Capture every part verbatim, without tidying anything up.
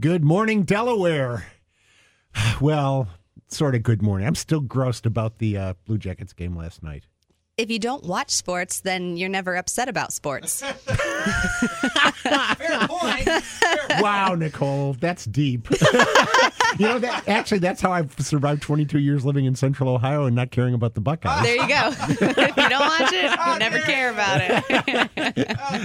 Good morning, Delaware. Well, sort of good morning. I'm still grossed about the uh, Blue Jackets game last night. If you don't watch sports, then you're never upset about sports. Fair point. Fair point. Wow, Nicole, that's deep. You know, that actually, that's how I've survived twenty-two years living in Central Ohio and not caring about the Buckeyes. There you go. If you don't watch it, you How never dare care you. about it. How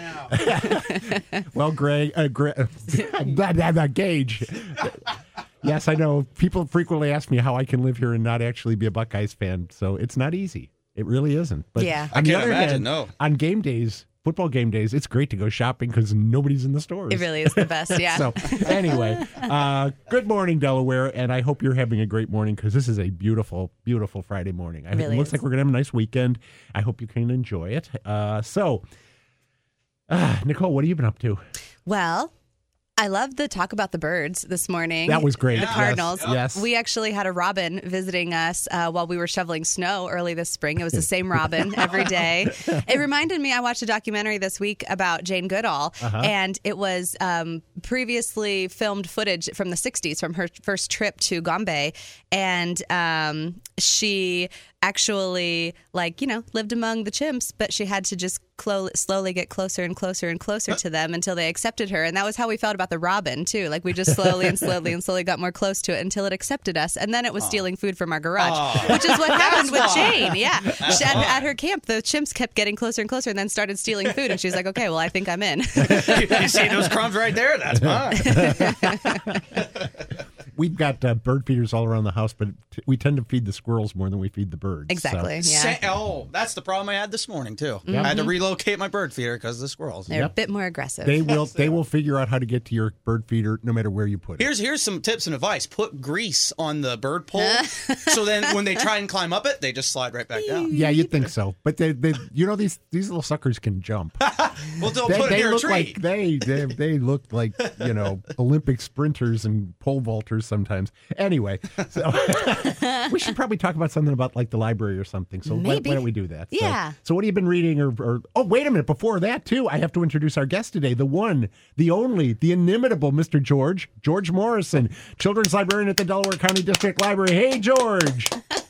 dare you now? Well, Greg, uh, Greg blah, blah, blah, Gage. Yes, I know. People frequently ask me how I can live here and not actually be a Buckeyes fan. So it's not easy. It really isn't. But Yeah. on I the can't other imagine, hand, no. on game days, football game days, it's great to go shopping because nobody's in the stores. It really is the best, yeah. So anyway, uh, good morning, Delaware, and I hope you're having a great morning because this is a beautiful, beautiful Friday morning. I, Really it looks is. like we're going to have a nice weekend. I hope you can enjoy it. Uh, so, uh, Nicole, what have you been up to? Well, I love the talk about the birds this morning. That was great. The Yes, cardinals. yes. We actually had a robin visiting us uh, while we were shoveling snow early this spring. It was the same robin every day. It reminded me, I watched a documentary this week about Jane Goodall, Uh-huh. and it was um, previously filmed footage from the sixties from her first trip to Gombe. And um, she actually, like, you know, lived among the chimps, but she had to just clo- slowly get closer and closer and closer to them until they accepted her. And that was how we felt about the robin, too. Like, we just slowly and slowly and slowly got more close to it until it accepted us. And then it was stealing food from our garage, which is what happened with Jane. Yeah. She, at, at her camp, the chimps kept getting closer and closer and then started stealing food. And she was like, okay, well, I think I'm in. You see those crumbs right there? That's mine. We've got uh, bird feeders all around the house, but t- we tend to feed the squirrels more than we feed the birds. Exactly. So- Yeah. Sa- oh, that's the problem I had this morning, too. Yep. I had to relocate my bird feeder because of the squirrels. They're Yep. a bit more aggressive. They will. They will figure out how to get to your bird feeder no matter where you put it. Here's here's some tips and advice. Put grease on the bird pole, so then when they try and climb up it, they just slide right back down. Yeah, you'd think so, but they, they, you know, these these little suckers can jump. Well, they'll They, put it they near a look tree. like they, they they look like you know Olympic sprinters and pole vaulters sometimes. Anyway, so we should probably talk about something about like the library or something. So why, Maybe. why don't we do that? So- Yeah. So, what have you been reading? Or, or oh, wait a minute. Before that, too, I have to introduce our guest today, the one, the only, the inimitable Mister George George Morrison, children's librarian at the Delaware County District Library. Hey, George.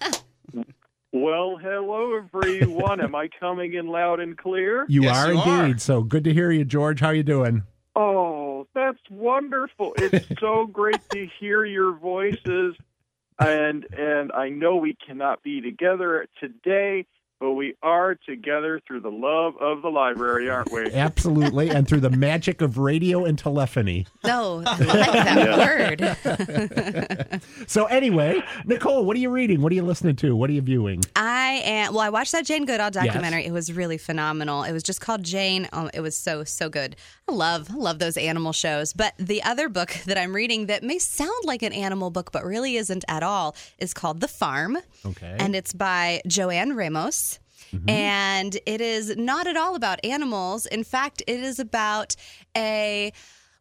Well, hello, everyone. Am I coming in loud and clear? You Yes, are you indeed. are. So good to hear you, George. How you doing? Oh, that's wonderful. It's so great to hear your voices. And and I know we cannot be together today, but we are together through the love of the library, aren't we? Absolutely, and through the magic of radio and telephony. No, I like that word. So anyway, Nicole, what are you reading? What are you listening to? What are you viewing? I am. Well, I watched that Jane Goodall documentary. It was really phenomenal. It was just called Jane. Oh, it was so so good. I love I love those animal shows. But the other book that I'm reading that may sound like an animal book, but really isn't at all, is called The Farm. Okay. And it's by Joanne Ramos. And it is not at all about animals. In fact, it is about a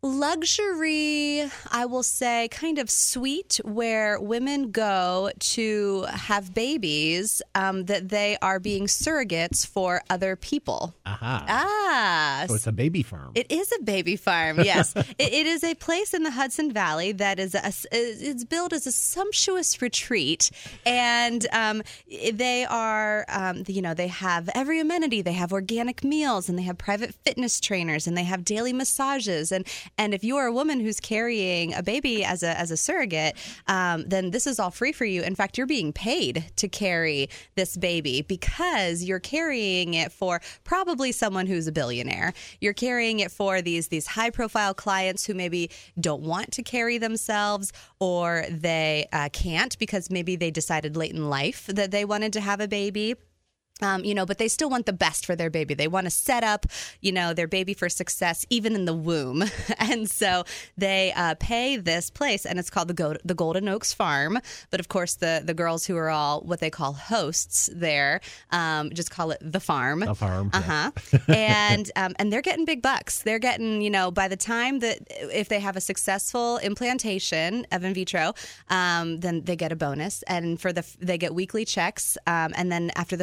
luxury, I will say, kind of suite where women go to have babies um, that they are being surrogates for other people. Aha. Ah, So it's a baby farm. it is a baby farm, yes. it, it is a place in the Hudson Valley that is a, it's billed as a sumptuous retreat, and um, they are, um, you know, they have every amenity. They have organic meals, and they have private fitness trainers, and they have daily massages, and and if you are a woman who's carrying a baby as a as a surrogate, um, then this is all free for you. In fact, you're being paid to carry this baby because you're carrying it for probably someone who's a billionaire. You're carrying it for these these high profile clients who maybe don't want to carry themselves, or they uh, can't because maybe they decided late in life that they wanted to have a baby. Um, you know, but they still want the best for their baby. They want to set up, you know, their baby for success even in the womb. And so they uh, pay this place, and it's called the, Go- the Golden Oaks Farm. But of course, the, the girls who are all what they call hosts there um, just call it the farm. The farm. yeah. Uh-huh. and um, and they're getting big bucks. They're getting, you know, by the time that if they have a successful implantation of in vitro, um, then they get a bonus. And for the they get weekly checks. Um, and then after the first trimester,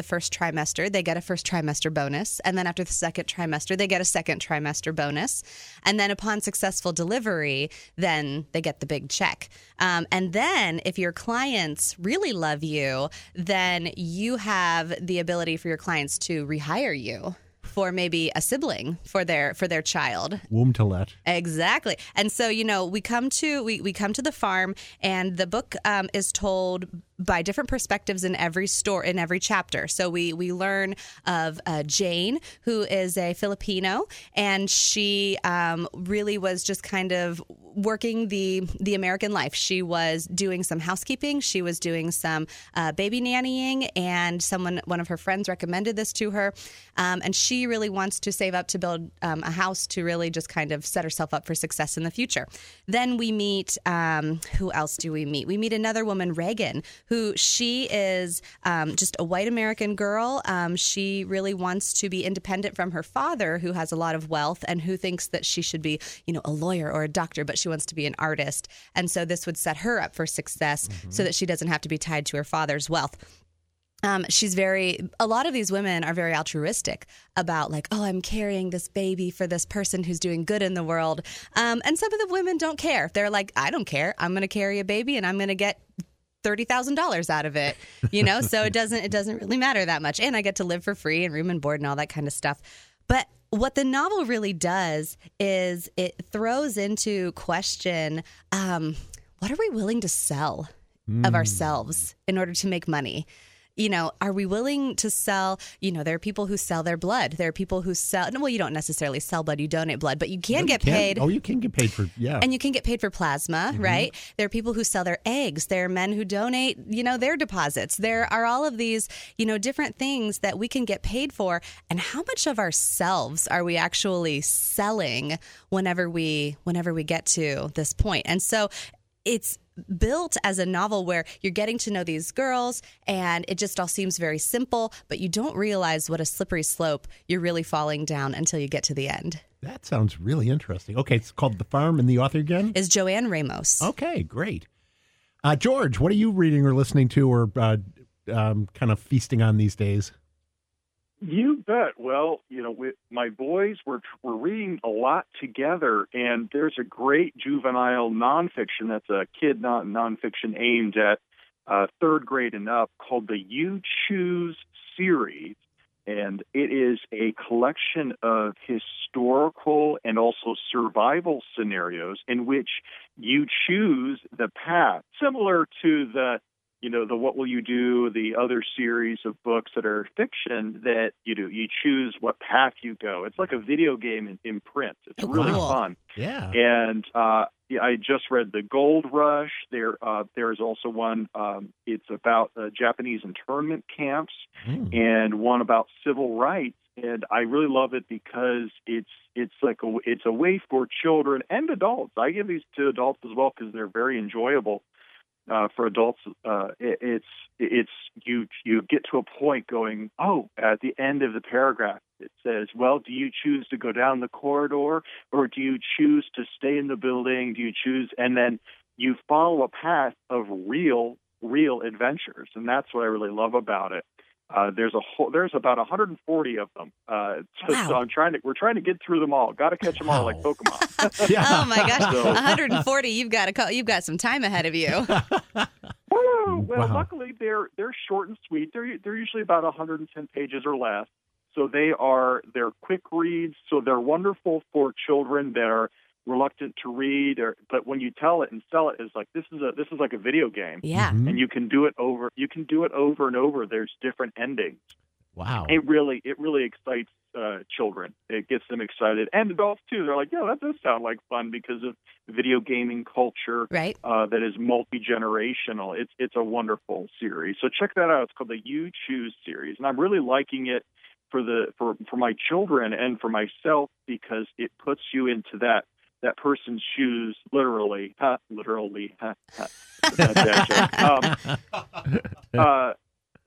trimester, they get a first trimester bonus. And then after the second trimester, they get a second trimester bonus. And then upon successful delivery, then they get the big check. Um, and then if your clients really love you, then you have the ability for your clients to rehire you for maybe a sibling for their for their child. Womb to let. Exactly. And so, you know, we come to we, we come to the farm, and the book um, is told by different perspectives in every store, in every chapter. So we we learn of uh, Jane, who is a Filipino, and she um, really was just kind of working the the American life. She was doing some housekeeping. She was doing some uh, baby nannying, and someone, one of her friends, recommended this to her. Um, and she really wants to save up to build um, a house to really just kind of set herself up for success in the future. Then we meet, um, who else do we meet? We meet another woman, Reagan, who she is um, just a white American girl. Um, she really wants to be independent from her father, who has a lot of wealth and who thinks that she should be, you know, a lawyer or a doctor, but she wants to be an artist. And so this would set her up for success mm-hmm. so that she doesn't have to be tied to her father's wealth. Um, she's very, a lot of these women are very altruistic about like, oh, I'm carrying this baby for this person who's doing good in the world. Um, and some of the women don't care. They're like, I don't care. I'm going to carry a baby and I'm going to get thirty thousand dollars out of it, you know, so it doesn't it doesn't really matter that much. And I get to live for free and room and board and all that kind of stuff. But what the novel really does is it throws into question, um, what are we willing to sell mm. of ourselves in order to make money? You know, are we willing to sell, you know, there are people who sell their blood. There are people who sell, well, you don't necessarily sell blood, you donate blood, but you can no, get you can. paid. Oh, you can get paid for, yeah. And you can get paid for plasma, mm-hmm. right? There are people who sell their eggs. There are men who donate, you know, their deposits. There are all of these, you know, different things that we can get paid for. And how much of ourselves are we actually selling whenever we, whenever we get to this point? And so it's built as a novel where you're getting to know these girls and it just all seems very simple, but you don't realize what a slippery slope you're really falling down until you get to the end. That sounds really interesting. Okay, it's called The Farm, and the author again? Is Joanne Ramos. Okay, great. Uh, George, what are you reading or listening to or uh, um, kind of feasting on these days? You bet. Well, you know, we, my boys were were reading a lot together, and there's a great juvenile nonfiction that's a kid non nonfiction aimed at uh, third grade and up called the You Choose series, and it is a collection of historical and also survival scenarios in which you choose the path, similar to the You know, the What Will You Do, the other series of books that are fiction that you do. You choose what path you go. It's like a video game in, in print. It's oh, really cool. fun. Yeah. And uh, yeah, I just read The Gold Rush. There, uh, there is also one. Um, it's about uh, Japanese internment camps, mm. and one about civil rights. And I really love it because it's it's like a, it's a way for children and adults. I give these to adults as well because they're very enjoyable. Uh, for adults, uh, it, it's it's you you get to a point going, oh, at the end of the paragraph, it says, well, do you choose to go down the corridor or do you choose to stay in the building? Do you choose? And then you follow a path of real, real adventures. And that's what I really love about it. Uh, there's a whole, there's about one hundred forty of them. Uh, so, wow. so I'm trying to we're trying to get through them all. Got to catch them all wow. like Pokemon. yeah. Oh my gosh, So, one hundred forty! You've got a you've got some time ahead of you. Well, well Wow. luckily they're they're short and sweet. They're they're usually about one hundred ten pages or less. So they are they're quick reads. So they're wonderful for children that are reluctant to read. Or, but when you tell it and sell it, it's like this is a this is like a video game. Yeah, Mhm. and you can do it over. You can do it over and over. There's different endings. Wow. It really it really excites uh, children. It gets them excited, and adults too. They're like, yeah, that does sound like fun because of video gaming culture. right. Uh, that is multi-generational. It's it's a wonderful series. So check that out. It's called the You Choose series, and I'm really liking it for the for, for my children and for myself because it puts you into that that person's shoes, literally, huh, literally. Huh, huh. That's that joke. Um, uh,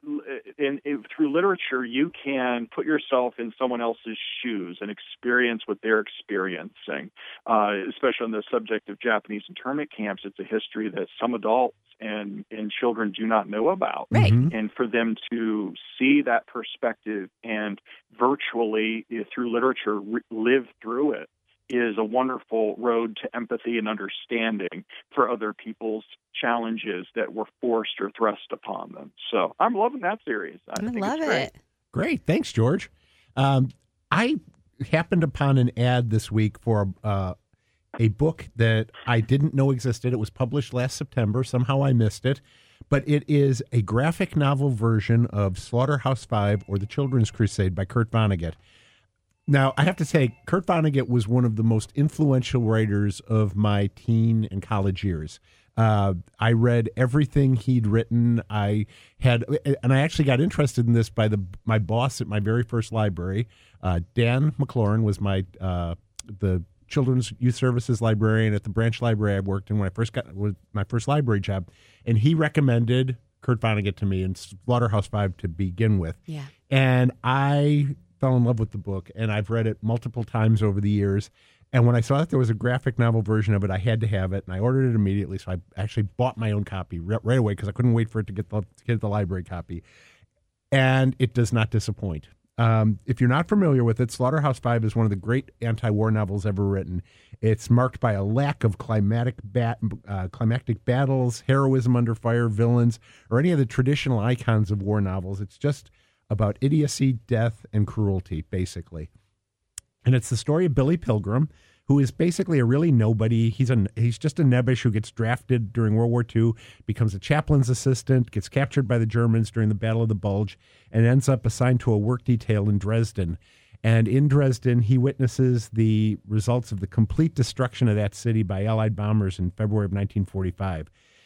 in, in, through literature, you can put yourself in someone else's shoes and experience what they're experiencing. Uh, especially on the subject of Japanese internment camps, it's a history that some adults and, and children do not know about. Right. Mm-hmm. And for them to see that perspective and virtually, you know, through literature, re- live through it is a wonderful road to empathy and understanding for other people's challenges that were forced or thrust upon them. So I'm loving that series. I, I think love it's great. it. Great. Thanks, George. Um, I happened upon an ad this week for uh, a book that I didn't know existed. It was published last September. Somehow I missed it. But it is a graphic novel version of Slaughterhouse-Five or The Children's Crusade by Kurt Vonnegut. Now, I have to say, Kurt Vonnegut was one of the most influential writers of my teen and college years. Uh, I read everything he'd written. I had, and I actually got interested in this by the my boss at my very first library. Uh, Dan McLaurin was my uh, the Children's Youth Services librarian at the branch library I worked in when I first got was my first library job, and he recommended Kurt Vonnegut to me and Slaughterhouse-Five to begin with. Yeah, and I fell in love with the book, and I've read it multiple times over the years. And when I saw that there was a graphic novel version of it, I had to have it, and I ordered it immediately. So I actually bought my own copy right, right away because I couldn't wait for it to get the to get the library copy. And it does not disappoint. Um, if you're not familiar with it, Slaughterhouse-Five is one of the great anti-war novels ever written. It's marked by a lack of climatic bat, uh, climactic battles, heroism under fire, villains, or any of the traditional icons of war novels. It's just about idiocy, death, and cruelty, basically. And it's the story of Billy Pilgrim, who is basically a really nobody. He's a he's just a nebbish who gets drafted during World War Two, becomes a chaplain's assistant, gets captured by the Germans during the Battle of the Bulge, and ends up assigned to a work detail in Dresden. And in Dresden, he witnesses the results of the complete destruction of that city by Allied bombers in February of nineteen forty-five.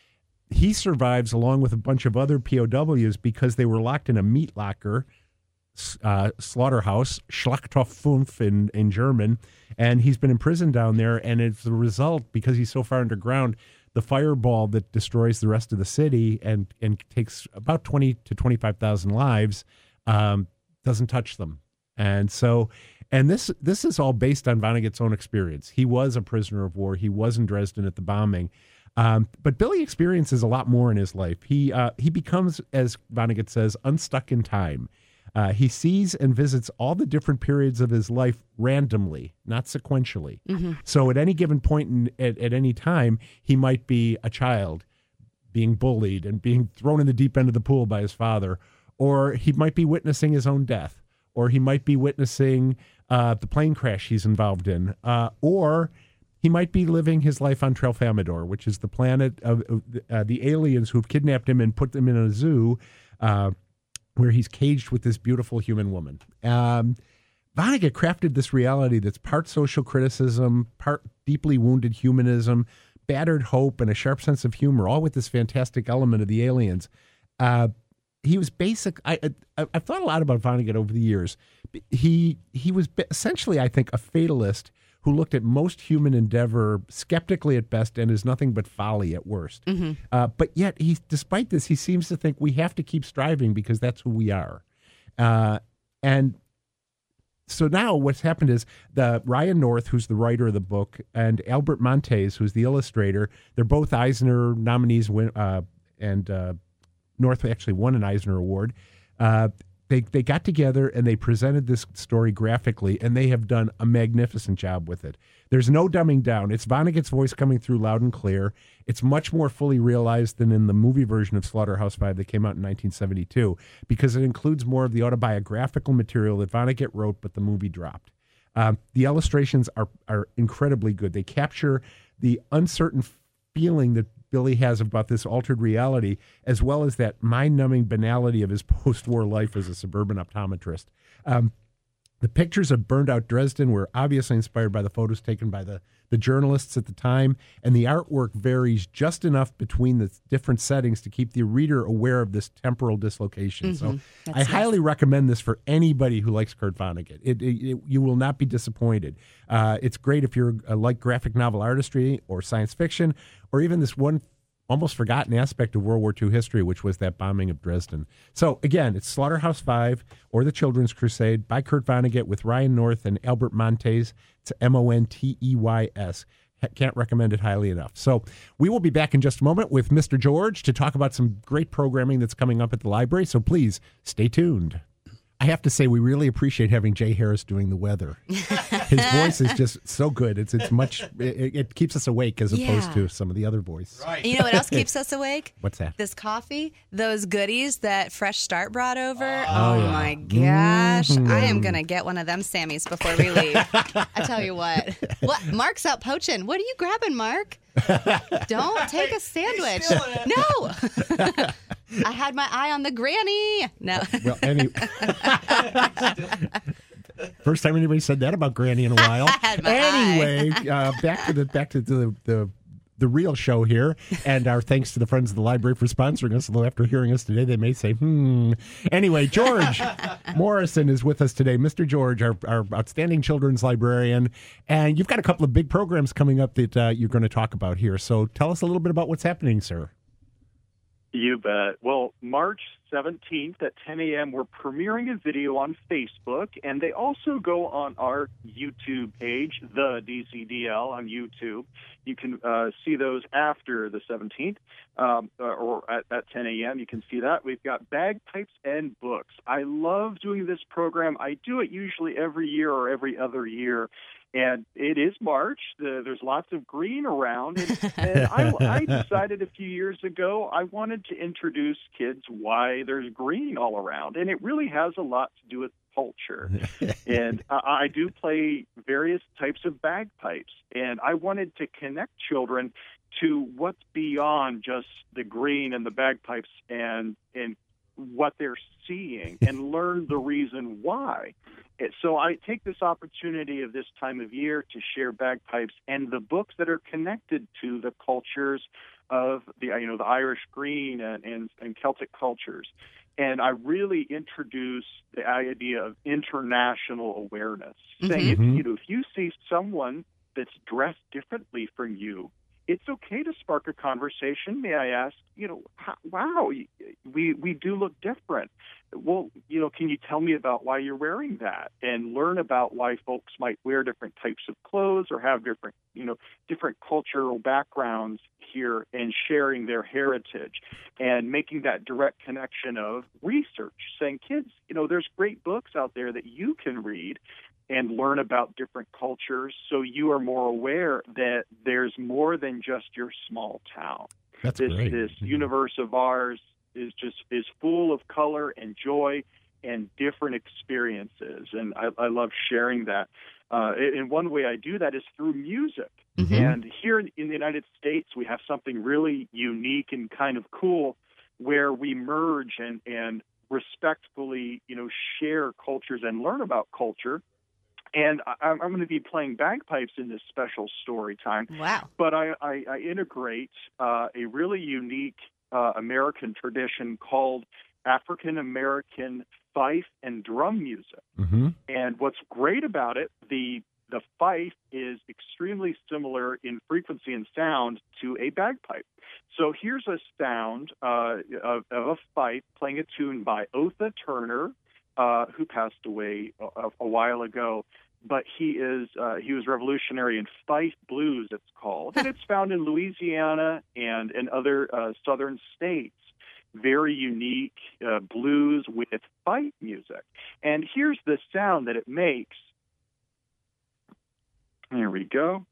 He survives along with a bunch of other P O Ws because they were locked in a meat locker, uh, slaughterhouse, Schlachthof in, in German, and he's been imprisoned down there. And as a result, because he's so far underground, the fireball that destroys the rest of the city and, and takes about twenty to twenty-five thousand lives um, doesn't touch them. And so, and this this is all based on Vonnegut's own experience. He was a prisoner of war. He was in Dresden at the bombing. Um, but Billy experiences a lot more in his life. He uh, he becomes, as Vonnegut says, unstuck in time. Uh, he sees and visits all the different periods of his life randomly, not sequentially. Mm-hmm. So at any given point in, at, at any time, he might be a child being bullied and being thrown in the deep end of the pool by his father, or he might be witnessing his own death, or he might be witnessing uh, the plane crash he's involved in, uh, or he might be living his life on Tralfamadore, which is the planet of uh, the aliens who've kidnapped him and put him in a zoo uh, where he's caged with this beautiful human woman. Um, Vonnegut crafted this reality that's part social criticism, part deeply wounded humanism, battered hope, and a sharp sense of humor, all with this fantastic element of the aliens. Uh, he was basic. I, I, I've thought a lot about Vonnegut over the years. He, he was essentially, I think, a fatalist who looked at most human endeavor skeptically at best and is nothing but folly at worst. Mm-hmm. Uh, but yet, he, despite this, he seems to think we have to keep striving because that's who we are. Uh, and so now what's happened is the Ryan North, who's the writer of the book, and Albert Montes, who's the illustrator, they're both Eisner nominees, uh, and uh, North actually won an Eisner Award. Uh, They they got together and they presented this story graphically, and they have done a magnificent job with it. There's no dumbing down. It's Vonnegut's voice coming through loud and clear. It's much more fully realized than in the movie version of Slaughterhouse-Five that came out in nineteen seventy-two, because it includes more of the autobiographical material that Vonnegut wrote, but the movie dropped. Um, the illustrations are are incredibly good. They capture the uncertain feeling that Billy has about this altered reality, as well as that mind-numbing banality of his post-war life as a suburban optometrist. Um, the pictures of burned-out Dresden were obviously inspired by the photos taken by the, the journalists at the time, and the artwork varies just enough between the different settings to keep the reader aware of this temporal dislocation. Mm-hmm. So That's I nice. highly recommend this for anybody who likes Kurt Vonnegut. It, it, it, you will not be disappointed. Uh, it's great if you're uh, like graphic novel artistry or science fiction, or even this one almost forgotten aspect of World War Two history, which was that bombing of Dresden. So again, it's Slaughterhouse Five or The Children's Crusade by Kurt Vonnegut with Ryan North and Albert Montes. It's M O N T E Y S. Can't recommend it highly enough. So we will be back in just a moment with Mister George to talk about some great programming that's coming up at the library. So please stay tuned. I have to say, we really appreciate having Jay Harris doing the weather. His voice is just so good. It's it's much. It, it keeps us awake as opposed Yeah. to some of the other voices. Right. You know what else keeps us awake? What's that? This coffee, those goodies that Fresh Start brought over. Oh, yeah. my gosh. I am going to get one of them Sammys before we leave. I tell you what. What? Mark's out poaching. What are you grabbing, Mark? Don't take a sandwich. No. I had my eye on the granny. No. Well, any, first time anybody said that about Granny in a while. I had my anyway, uh, back to the back to the, the the real show here, and our thanks to the Friends of the Library for sponsoring us. Although after hearing us today, they may say, "Hmm." Anyway, George Morrison is with us today, Mister George, our, our outstanding children's librarian, and you've got a couple of big programs coming up that uh, you're going to talk about here. So tell us a little bit about what's happening, sir. You bet. Well, March seventeenth at ten a.m., we're premiering a video on Facebook, and they also go on our YouTube page, the D C D L on YouTube. You can uh, see those after the seventeenth um, or at, at ten a.m. You can see that. We've got bagpipes and books. I love doing this program. I do it usually every year or every other year. And it is March. The, there's lots of green around. And, and I, I decided a few years ago I wanted to introduce kids why there's green all around. And it really has a lot to do with culture. And I, I do play various types of bagpipes. And I wanted to connect children to what's beyond just the green and the bagpipes and, and what they're seeing and learn the reason why. So I take this opportunity of this time of year to share bagpipes and the books that are connected to the cultures of the, you know, the Irish green and, and, and Celtic cultures. And I really introduce the idea of international awareness, mm-hmm. saying, if, you know, if you see someone that's dressed differently from you, it's okay to spark a conversation. May I ask, you know, how, wow, we we do look different. Well, you know, can you tell me about why you're wearing that, and learn about why folks might wear different types of clothes or have different, you know, different cultural backgrounds here, and sharing their heritage and making that direct connection of research, saying, kids, you know, there's great books out there that you can read and learn about different cultures, so you are more aware that there's more than just your small town. That's this, great. This universe of ours is just is full of color and joy and different experiences, and I, I love sharing that. Uh, and one way I do that is through music. Mm-hmm. And here in the United States, we have something really unique and kind of cool, where we merge and and respectfully, you know, share cultures and learn about culture. And I, I'm going to be playing bagpipes in this special story time. Wow. But I, I, I integrate uh, a really unique uh, American tradition called African American fife and drum music. Mm-hmm. And what's great about it, the the fife is extremely similar in frequency and sound to a bagpipe. So here's a sound uh, of, of a fife playing a tune by Otha Turner, Uh, who passed away a, a while ago, but he is uh, he was revolutionary in fife blues, it's called, and it's found in Louisiana and in other uh, southern states. Very unique uh, blues with fife music, and here's the sound that it makes. Here we go.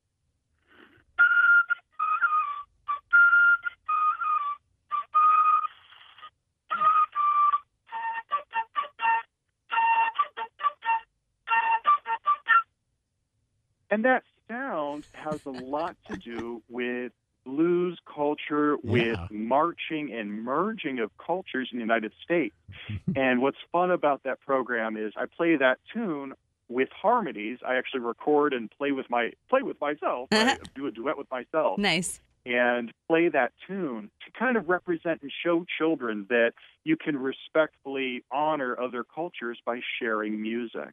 And that sound has a lot to do with blues culture, with yeah. marching and merging of cultures in the United States. And what's fun about that program is I play that tune with harmonies. I actually record and play with my play with myself. I do a duet with myself. Nice. And play that tune to kind of represent and show children that you can respectfully honor other cultures by sharing music.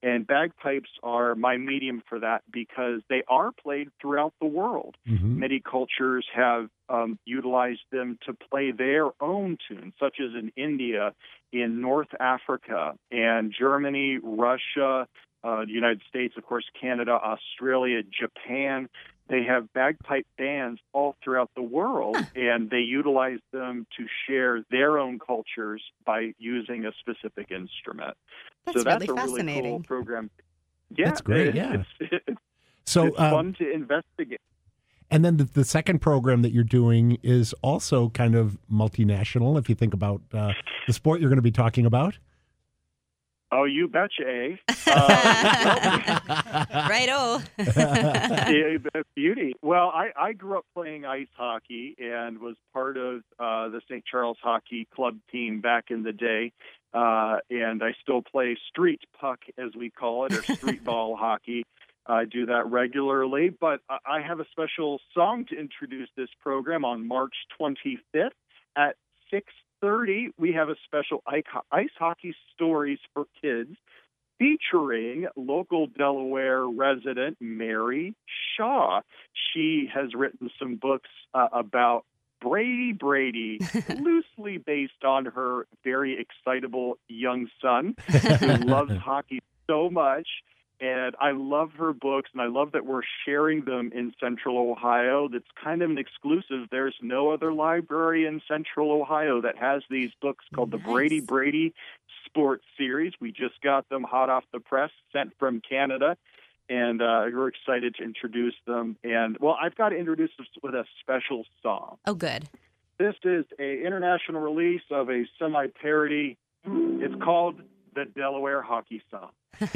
And bagpipes are my medium for that because they are played throughout the world. Mm-hmm. Many cultures have um, utilized them to play their own tunes, such as in India, in North Africa, and Germany, Russia, uh, the United States, of course, Canada, Australia, Japan. They have bagpipe bands all throughout the world, and they utilize them to share their own cultures by using a specific instrument. That's so that's really a really fascinating. cool program. Yeah, That's great, it- yeah. It's, it's, So, it's um, fun to investigate. and then the, the second program that you're doing is also kind of multinational, if you think about uh, the sport you're going to be talking about. Oh, you betcha, eh? Uh, Right-o. yeah, beauty. Well, I, I grew up playing ice hockey and was part of uh, the Saint Charles Hockey Club team back in the day. Uh, and I still play street puck, as we call it, or street ball hockey. I do that regularly. But I I have a special song to introduce this program on March twenty-fifth at six thirty. We have a special ice hockey stories for kids featuring local Delaware resident Mary Shaw. She has written some books uh, about Brady Brady, loosely based on her very excitable young son who loves hockey so much. And I love her books, and I love that we're sharing them in Central Ohio. That's kind of an exclusive. There's no other library in Central Ohio that has these books called Nice. the Brady Brady Sports Series. We just got them hot off the press, sent from Canada, and uh, we're excited to introduce them. And, well, I've got to introduce this with a special song. Oh, good. This is a international release of a semi-parody. It's called the Delaware Hockey Song.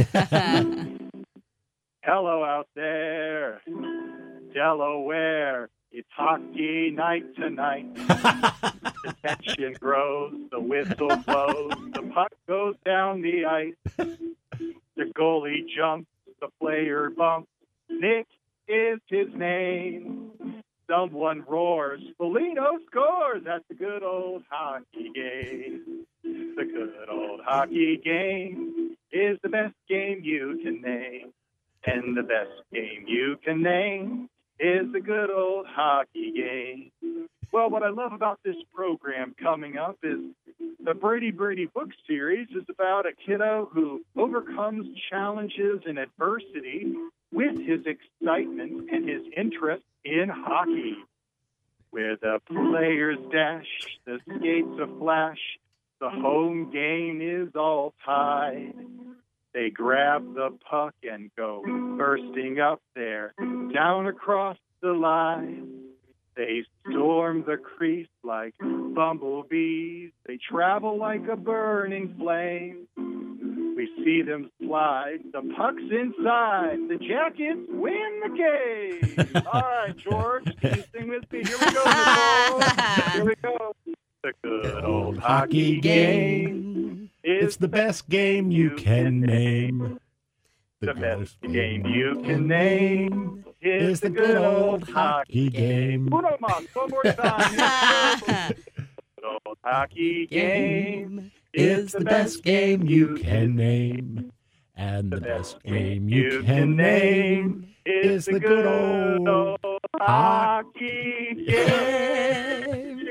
Hello out there, Delaware. It's hockey night tonight. The tension grows, the whistle blows, the puck goes down the ice. The goalie jumps, the player bumps. Nick is his name. Someone roars, Foligno scores. That's the good old hockey game. The good old hockey game is the best game you can name. And the best game you can name is the good old hockey game. Well, what I love about this program coming up is the Brady Brady book series is about a kiddo who overcomes challenges and adversity with his excitement and his interest in hockey. Where the players dash, the skates a flash, the home game is all tied. They grab the puck and go bursting up there, down across the line. They storm the crease like bumblebees. They travel like a burning flame. We see them slide. The puck's inside. The Jackets win the game. All right, George, can you sing with me? Here we go, Nicole. Here we go. The good old hockey game is It's the best game you can name. the best game you can name is the good old hockey game. Uno más, one more time. Good old hockey game It's the best game you can name. And the best game you can name is the good old hockey game.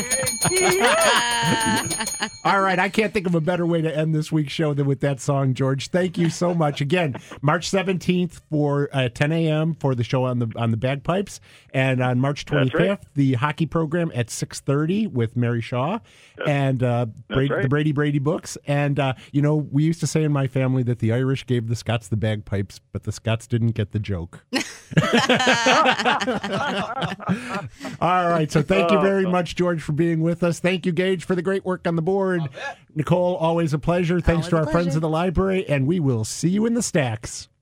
All right, I can't think of a better way to end this week's show than with that song, George. Thank you so much. Again, March seventeenth for uh, ten a.m. for the show on the on the bagpipes, and on March twenty-fifth, right. the hockey program at six thirty with Mary Shaw and uh, Brady, right. the Brady Brady books. And uh, you know, we used to say in my family that the Irish gave the Scots the bagpipes, but the Scots didn't get the joke. All right, so thank you very much, George, for being with us. Thank you, Gage, for the great work on the board. Nicole, always a pleasure. Thanks Always to a our friends pleasure. of the library, and we will see you in the stacks.